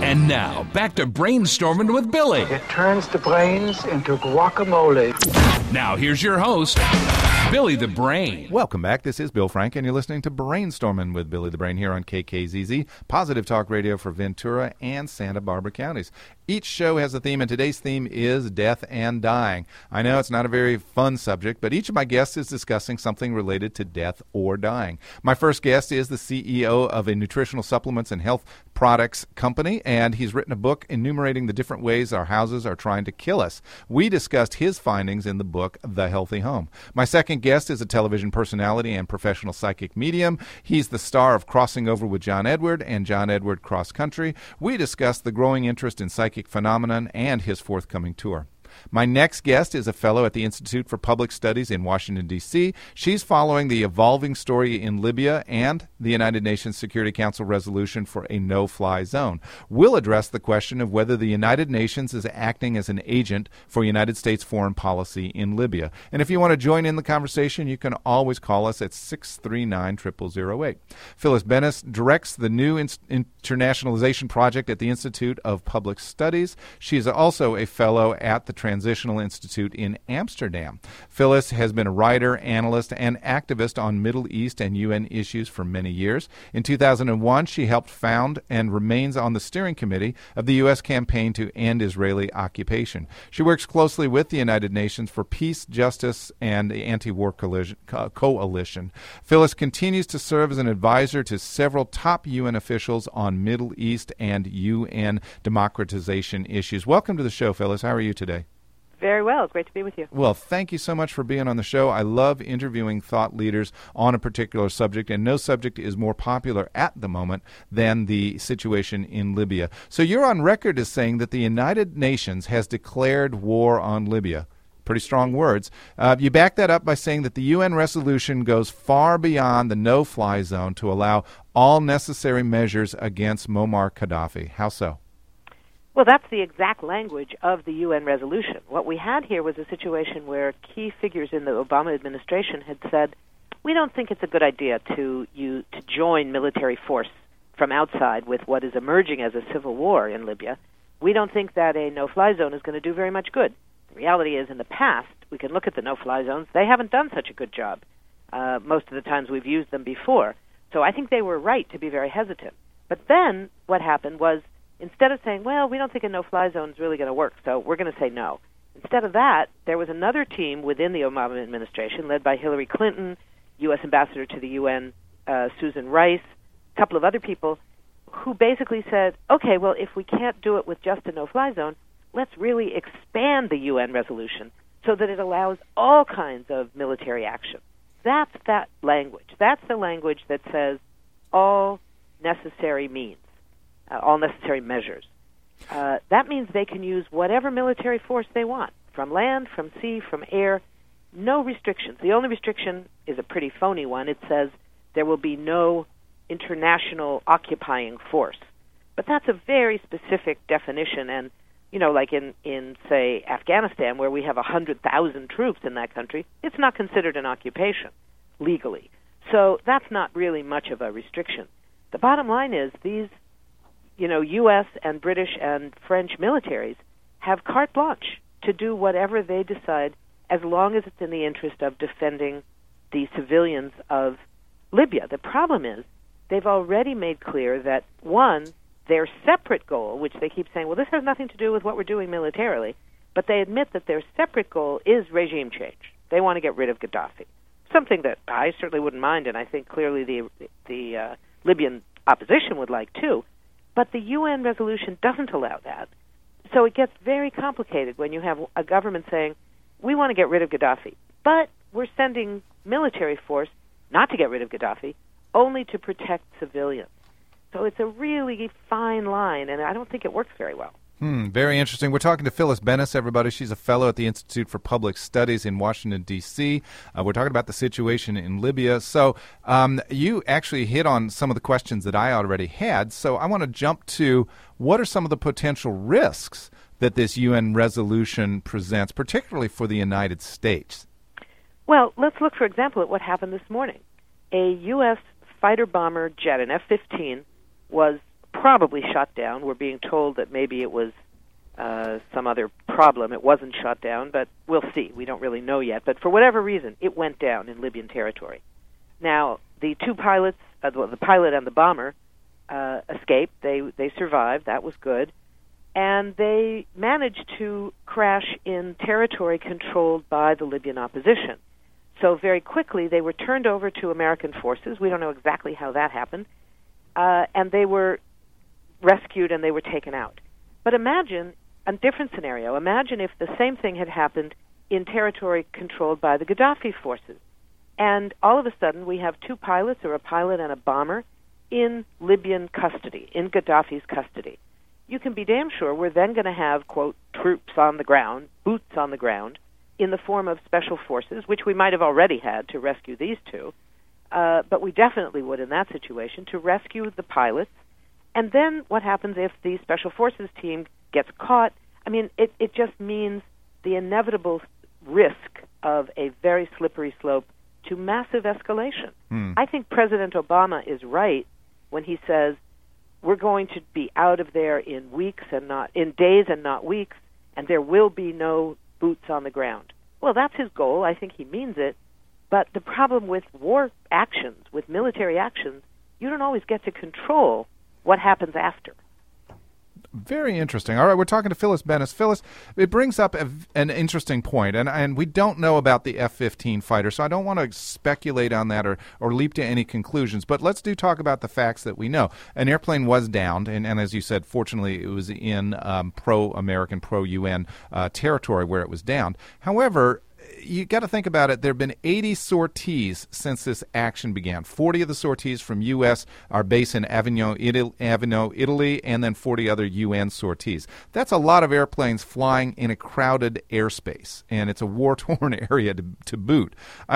And now, back to Brainstorming with Billy. It turns the brains into guacamole. Now, here's your host, Billy the Brain. Welcome back. This is Bill Frank, and you're listening to Brainstorming with Billy the Brain here on KKZZ, Positive Talk Radio for Ventura and Santa Barbara counties. Each show has a theme, and today's theme is death and dying. I know it's not a very fun subject, but each of my guests is discussing something related to death or dying. My first guest is the CEO of a nutritional supplements and health products company, and he's written a book enumerating the different ways our houses are trying to kill us. We discussed his findings in the book, The Healthy Home. My second guest is a television personality and professional psychic medium. He's the star of Crossing Over with John Edward and John Edward Cross Country. We discussed the growing interest in psychic phenomenon and his forthcoming tour. My next guest is a fellow at the Institute for Public Studies in Washington, D.C. She's following the evolving story in Libya and the United Nations Security Council resolution for a no-fly zone. We'll address the question of whether the United Nations is acting as an agent for United States foreign policy in Libya. And if you want to join in the conversation, you can always call us at 639-0008. Phyllis Bennis directs the new internationalization project at the Institute of Public Studies. She's also a fellow at the Transitional Institute in Amsterdam. Phyllis has been a writer, analyst, and activist on Middle East and UN issues for many years. In 2001, she helped found and remains on the steering committee of the U.S. campaign to end Israeli occupation. She works closely with the United Nations for peace, justice, and the anti-war coalition. Phyllis continues to serve as an advisor to several top UN officials on Middle East and UN democratization issues. Welcome to the show, Phyllis. How are you today? Very well. Great to be with you. Well, thank you so much for being on the show. I love interviewing thought leaders on a particular subject, and no subject is more popular at the moment than the situation in Libya. So you're on record as saying that the United Nations has declared war on Libya. Pretty strong words. You back that up by saying that the UN resolution goes far beyond the no-fly zone to allow all necessary measures against Muammar Gaddafi. How so? Well, that's the exact language of the UN resolution. What we had here was a situation where key figures in the Obama administration had said, we don't think it's a good idea to join military force from outside with what is emerging as a civil war in Libya. We don't think that a no-fly zone is going to do very much good. The reality is, in the past, we can look at the no-fly zones. They haven't done such a good job. Most of the times we've used them before. So I think they were right to be very hesitant. But then what happened was, instead of saying, well, we don't think a no-fly zone is really going to work, so we're going to say no. Instead of that, there was another team within the Obama administration, led by Hillary Clinton, U.S. Ambassador to the UN, Susan Rice, a couple of other people, who basically said, okay, well, if we can't do it with just a no-fly zone, let's really expand the UN resolution so that it allows all kinds of military action. That's that language. That's the language that says all necessary means. All necessary measures. That means they can use whatever military force they want, from land, from sea, from air, no restrictions. The only restriction is a pretty phony one. It says there will be no international occupying force. But that's a very specific definition, and, like in say, Afghanistan, where we have 100,000 troops in that country, it's not considered an occupation legally. So that's not really much of a restriction. The bottom line is these U.S. and British and French militaries have carte blanche to do whatever they decide as long as it's in the interest of defending the civilians of Libya. The problem is they've already made clear that, one, their separate goal, which they keep saying, well, this has nothing to do with what we're doing militarily, but they admit that their separate goal is regime change. They want to get rid of Gaddafi, something that I certainly wouldn't mind, and I think clearly the Libyan opposition would like too. But the UN resolution doesn't allow that. So it gets very complicated when you have a government saying, we want to get rid of Gaddafi, but we're sending military force not to get rid of Gaddafi, only to protect civilians. So it's a really fine line, and I don't think it works very well. Very interesting. We're talking to Phyllis Bennis, everybody. She's a fellow at the Institute for Public Studies in Washington, D.C. We're talking about the situation in Libya. So you actually hit on some of the questions that I already had. So I want to jump to what are some of the potential risks that this UN resolution presents, particularly for the United States? Well, let's look, for example, at what happened this morning. A U.S. fighter-bomber jet, an F-15, was probably shut down. We're being told that maybe it was some other problem. It wasn't shut down, but we'll see. We don't really know yet. But for whatever reason, it went down in Libyan territory. Now, the two pilots, the pilot and the bomber, escaped. They survived. That was good. And they managed to crash in territory controlled by the Libyan opposition. So very quickly, they were turned over to American forces. We don't know exactly how that happened. And they were rescued and they were taken out. But imagine a different scenario. Imagine if the same thing had happened in territory controlled by the Gaddafi forces. And all of a sudden, we have two pilots, or a pilot and a bomber, in Libyan custody, in Gaddafi's custody. You can be damn sure we're then going to have, quote, troops on the ground, boots on the ground, in the form of special forces, which we might have already had to rescue these two, but we definitely would in that situation, to rescue the pilots. And then what happens if the special forces team gets caught? I mean, it just means the inevitable risk of a very slippery slope to massive escalation. I think President Obama is right when he says we're going to be out of there in weeks and not in days and not weeks, and there will be no boots on the ground. Well, that's his goal. I think he means it. But the problem with war actions, with military actions, you don't always get to control what happens after. Very interesting. All right, we're talking to Phyllis Bennis. Phyllis, it brings up an interesting point, and we don't know about the F-15 fighter, so I don't want to speculate on that or leap to any conclusions, but let's talk about the facts that we know. An airplane was downed, and as you said, fortunately, it was in pro-American, pro-UN territory where it was downed. However, you got to think about it. There have been 80 sorties since this action began. 40 of the sorties from U.S. are based in Avignon, Italy, and then 40 other UN sorties. That's a lot of airplanes flying in a crowded airspace, and it's a war-torn area to boot.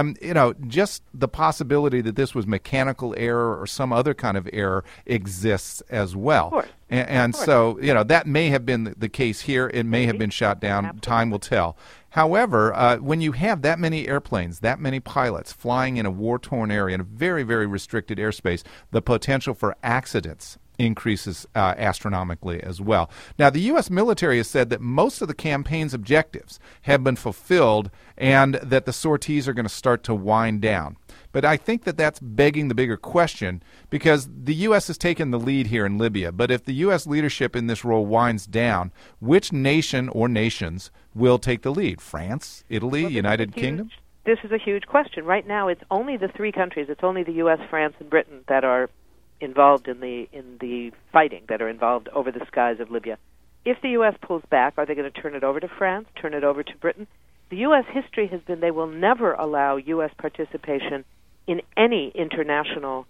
Just the possibility that this was mechanical error or some other kind of error exists as well. Of course. And so, that may have been the case here. It may have been shot down. Absolutely. Time will tell. However, when you have that many airplanes, that many pilots flying in a war-torn area, in a very, very restricted airspace, the potential for accidents increases astronomically as well. Now, the U.S. military has said that most of the campaign's objectives have been fulfilled and that the sorties are going to start to wind down. But I think that that's begging the bigger question because the U.S. has taken the lead here in Libya. But if the U.S. leadership in this role winds down, which nation or nations will take the lead? France, Italy, United Kingdom? This is a huge question. Right now, it's only the three countries. It's only the U.S., France, and Britain that are involved in the fighting, that are involved over the skies of Libya. If the U.S. pulls back, are they going to turn it over to France, turn it over to Britain? The U.S. history has been they will never allow U.S. participation in any international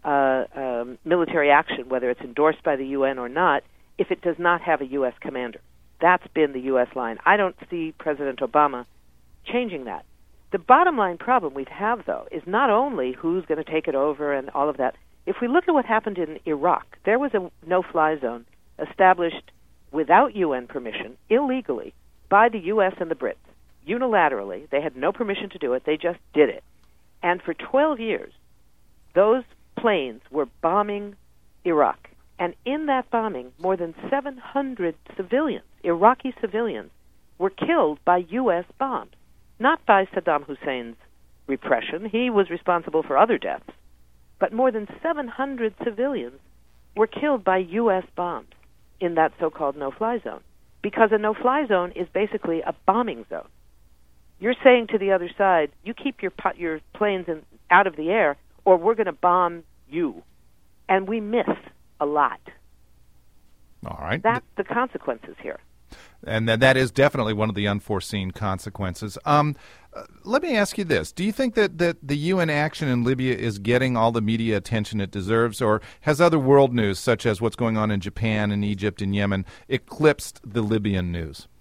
military action, whether it's endorsed by the UN or not, if it does not have a U.S. commander. That's been the U.S. line. I don't see President Obama changing that. The bottom line problem we have, though, is not only who's going to take it over and all of that. If we look at what happened in Iraq, there was a no-fly zone established without UN permission, illegally, by the U.S. and the Brits. Unilaterally. They had no permission to do it. They just did it. And for 12 years, those planes were bombing Iraq. And in that bombing, more than 700 civilians, Iraqi civilians, were killed by U.S. bombs. Not by Saddam Hussein's repression. He was responsible for other deaths. But more than 700 civilians were killed by U.S. bombs in that so-called no-fly zone. Because a no-fly zone is basically a bombing zone. You're saying to the other side, you keep your planes out of the air, or we're going to bomb you. And we miss a lot. All right. That's the consequences here. And that is definitely one of the unforeseen consequences. Let me ask you this. Do you think that the UN action in Libya is getting all the media attention it deserves, or has other world news, such as what's going on in Japan and Egypt and Yemen, eclipsed the Libyan news?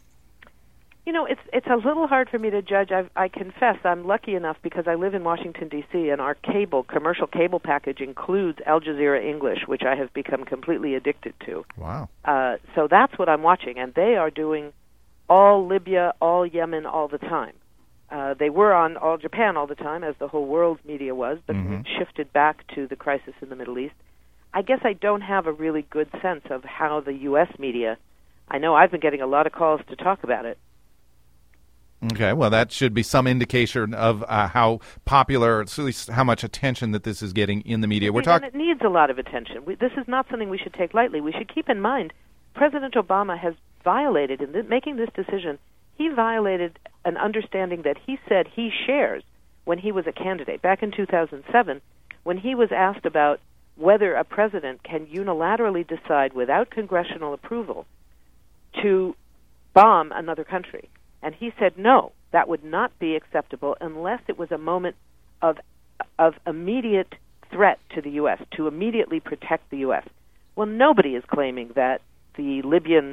It's a little hard for me to judge. I confess I'm lucky enough because I live in Washington, D.C., and our commercial cable package includes Al Jazeera English, which I have become completely addicted to. Wow. So that's what I'm watching, and they are doing all Libya, all Yemen, all the time. They were on all Japan all the time, as the whole world's media was, but it shifted back to the crisis in the Middle East. I guess I don't have a really good sense of how the U.S. media, I know I've been getting a lot of calls to talk about it. Okay, well, that should be some indication of how popular, at least how much attention that this is getting in the media. And it needs a lot of attention. This is not something we should take lightly. We should keep in mind President Obama has violated, in making this decision, he violated an understanding that he said he shares when he was a candidate. Back in 2007, when he was asked about whether a president can unilaterally decide without congressional approval to bomb another country. And he said, no, that would not be acceptable unless it was a moment of immediate threat to the U.S., to immediately protect the U.S. Well, nobody is claiming that the Libyan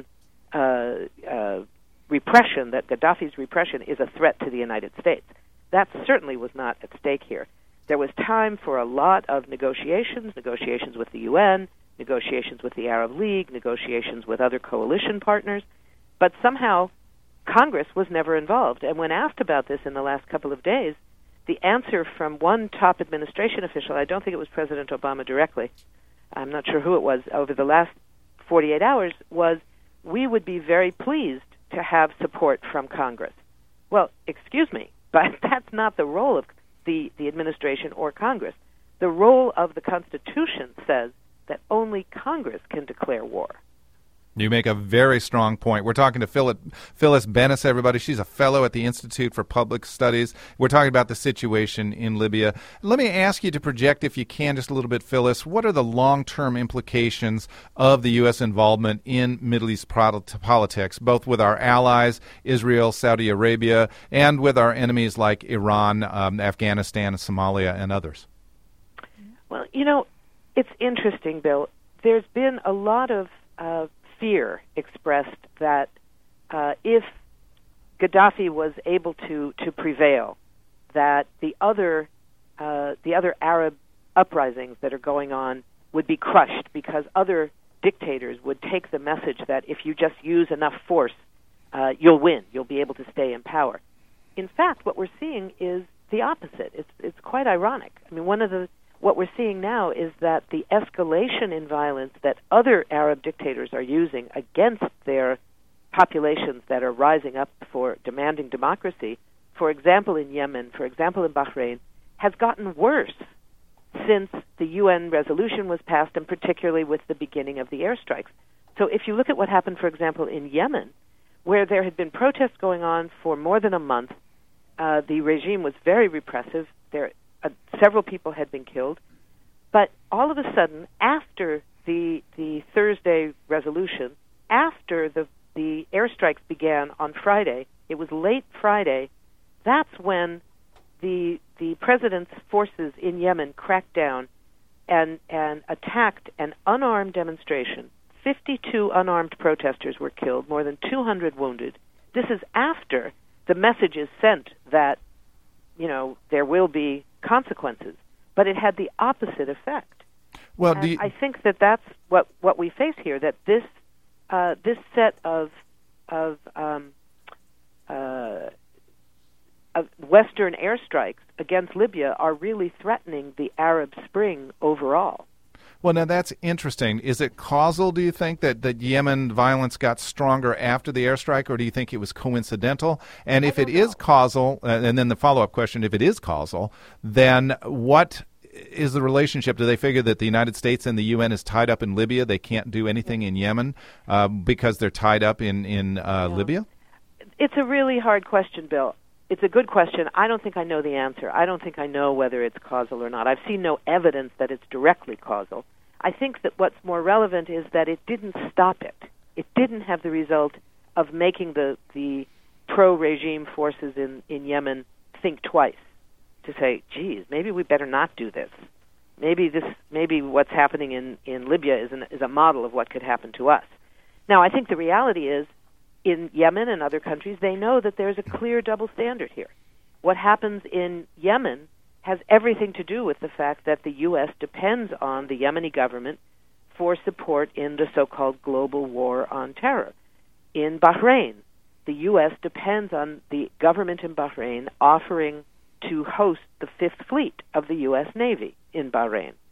repression, that Gaddafi's repression, is a threat to the United States. That certainly was not at stake here. There was time for a lot of negotiations with the UN, negotiations with the Arab League, negotiations with other coalition partners, but somehow Congress was never involved. And when asked about this in the last couple of days, the answer from one top administration official, I don't think it was President Obama directly, I'm not sure who it was, over the last 48 hours, was, we would be very pleased to have support from Congress. Well, excuse me, but that's not the role of the administration or Congress. The role of the Constitution says that only Congress can declare war. You make a very strong point. We're talking to Phyllis Bennis, everybody. She's a fellow at the Institute for Public Studies. We're talking about the situation in Libya. Let me ask you to project, if you can, just a little bit, Phyllis, what are the long-term implications of the U.S. involvement in Middle East politics, both with our allies, Israel, Saudi Arabia, and with our enemies like Iran, Afghanistan, Somalia, and others? Well, it's interesting, Bill. There's been a lot of fear expressed that if Gaddafi was able to prevail, that the other Arab uprisings that are going on would be crushed because other dictators would take the message that if you just use enough force, you'll win. You'll be able to stay in power. In fact, what we're seeing is the opposite. It's quite ironic. I mean, what we're seeing now is that the escalation in violence that other Arab dictators are using against their populations that are rising up for demanding democracy, for example in Yemen, for example in Bahrain, has gotten worse since the UN resolution was passed, and particularly with the beginning of the airstrikes. So if you look at what happened, for example, in Yemen, where there had been protests going on for more than a month, the regime was very repressive. Several people had been killed, but all of a sudden, after the Thursday resolution, after the airstrikes began on Friday, it was late Friday, that's when the president's forces in Yemen cracked down and attacked an unarmed demonstration. 52 unarmed protesters were killed, more than 200 wounded. This is after the message is sent that, there will be consequences, but it had the opposite effect. Well, I think that's what we face here. That this set of Western airstrikes against Libya are really threatening the Arab Spring overall. Well, now that's interesting. Is it causal, do you think, that Yemen violence got stronger after the airstrike, or do you think it was coincidental? And if it is causal, and then the follow-up question, if it is causal, then what is the relationship? Do they figure that the United States and the UN is tied up in Libya? They can't do anything in Yemen because they're tied up in Libya? It's a really hard question, Bill. It's a good question. I don't think I know the answer. I don't think I know whether it's causal or not. I've seen no evidence that it's directly causal. I think that what's more relevant is that it didn't stop it. It didn't have the result of making the pro-regime forces in Yemen think twice to say, geez, maybe we better not do this. Maybe what's happening in Libya is a model of what could happen to us. Now, I think the reality is, in Yemen and other countries, they know that there's a clear double standard here. What happens in Yemen has everything to do with the fact that the U.S. depends on the Yemeni government for support in the so-called global war on terror. In Bahrain, the U.S. depends on the government in Bahrain offering to host the Fifth Fleet of the U.S. Navy in Bahrain.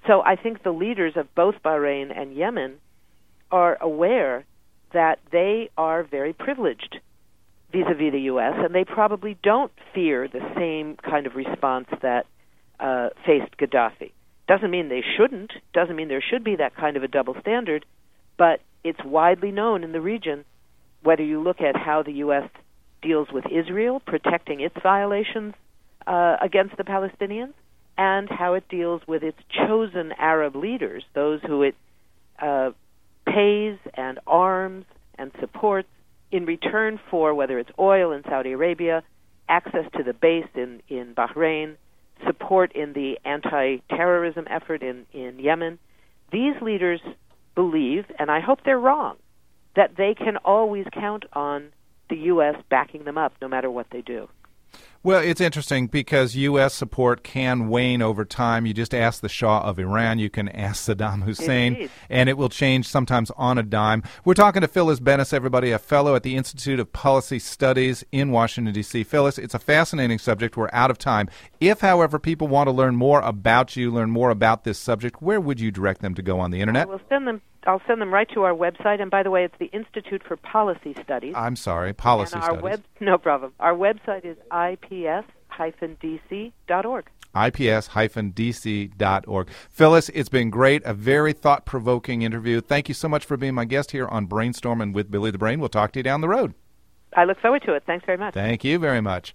So I think the leaders of both Bahrain and Yemen are aware that they are very privileged vis-a-vis the U.S., and they probably don't fear the same kind of response that faced Gaddafi. Doesn't mean they shouldn't, doesn't mean there should be that kind of a double standard, but it's widely known in the region, whether you look at how the U.S. deals with Israel, protecting its violations against the Palestinians, and how it deals with its chosen Arab leaders, those who it pays and arms and supports in return for, whether it's oil in Saudi Arabia, access to the base in Bahrain, support in the anti-terrorism effort in Yemen. These leaders believe, and I hope they're wrong, that they can always count on the U.S. backing them up no matter what they do. Well, it's interesting because U.S. support can wane over time. You just ask the Shah of Iran. You can ask Saddam Hussein. Indeed. And it will change sometimes on a dime. We're talking to Phyllis Bennis, everybody, a fellow at the Institute of Policy Studies in Washington, D.C. Phyllis, it's a fascinating subject. We're out of time. If, however, people want to learn more about you, learn more about this subject, where would you direct them to go on the Internet? I'll send them right to our website. And by the way, it's the Institute for Policy Studies. I'm sorry, Policy Studies. No problem. Our website is ips-dc.org. ips-dc.org. Phyllis, it's been great. A very thought-provoking interview. Thank you so much for being my guest here on Brainstorming with Billy the Brain. We'll talk to you down the road. I look forward to it. Thanks very much. Thank you very much.